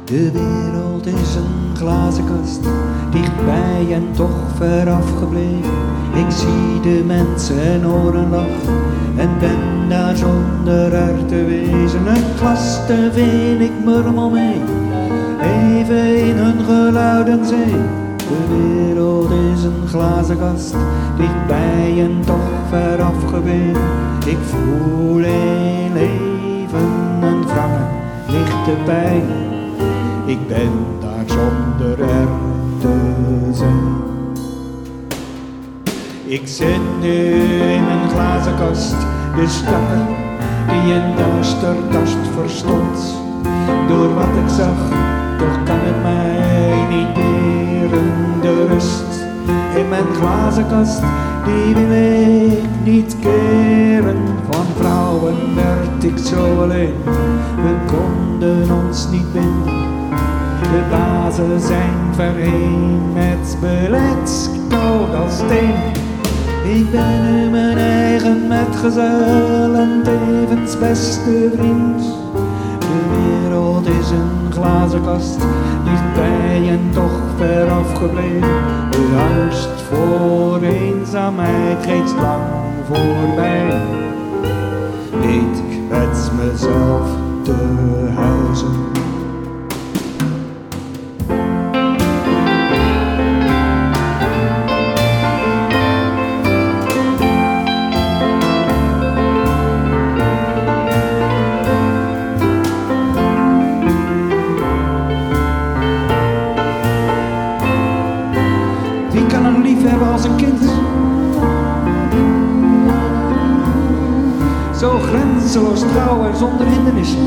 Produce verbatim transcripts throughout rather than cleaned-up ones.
De wereld is een glazen kast, dichtbij en toch veraf gebleven. Ik zie de mensen en horen lachen en ben daar zonder er te wezen. Het glas te veel, ik murmel mee, even in een geluidenzee. De wereld is een glazen kast, dichtbij en toch veraf gebleven. Ik voel een leven, een wrange, lichte pijn. Ik ben daar zonder er te zijn. Ik zit nu in een glazen kast, de stappen die een duister kast verstond. Door wat ik zag, toch kan het mij niet deren. De rust in mijn glazen kast, die wil ik niet keren. Van vrouwen werd ik zo alleen, we konden ons niet binden. De bazen zijn verheen, het beleid koud als steen. Ik ben nu mijn eigen metgezel en tevens beste vriend. De wereld is een glazen kast, dichtbij en toch veraf gebleven. De angst voor eenzaamheid reeds lang voorbij. Weet ik met mezelf te huizen. Wie kan een lief hebben als een kind? Zo grenzeloos trouw en zonder hindernissen.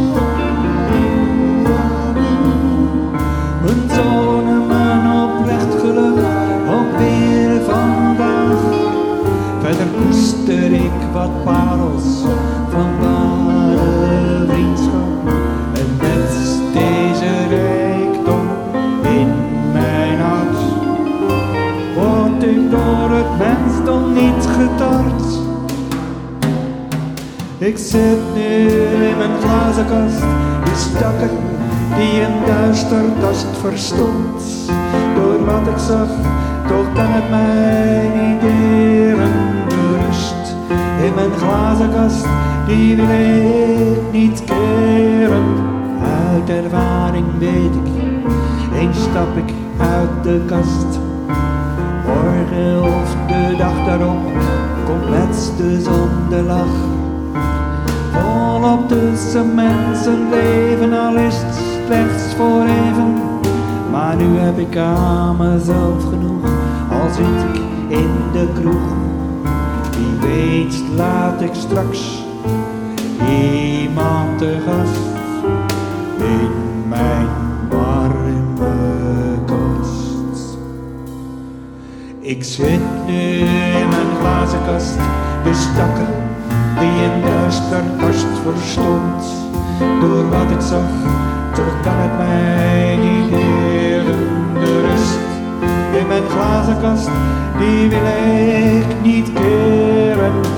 Mijn zonen, mijn oprecht geluk, ook weer vandaag. Verder koester ik wat parels van ware vriendschap. En met deze rijkdom in mijn hart word ik door het mensdom niet getart. Ik zit nu in mijn glazen kast, die stakken die een duister kast verstond. Door wat ik zag, toch kan het mij niet deren. De rust in mijn glazen kast, die wil ik niet keren. Uit ervaring weet ik, eens stap ik uit de kast. Morgen of de dag daarop komt met de zon de lach. Volop tussen mensen leven, al is het slechts voor even. Maar nu heb ik aan mezelf genoeg, al zit ik in de kroeg. Wie weet laat ik straks iemand te gast in mijn warme kast. Ik zit nu in mijn glazen kast, de stakken die een duister kast verstond. Door wat ik zag, toch kan het mij niet deren. De rust in mijn glazen kast, die wil ik niet keren.